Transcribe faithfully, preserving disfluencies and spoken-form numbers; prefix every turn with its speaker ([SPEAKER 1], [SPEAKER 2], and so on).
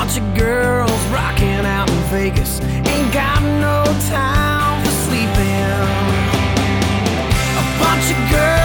[SPEAKER 1] bunch of girls rocking out in Vegas, ain't got no time for sleeping. A bunch of girls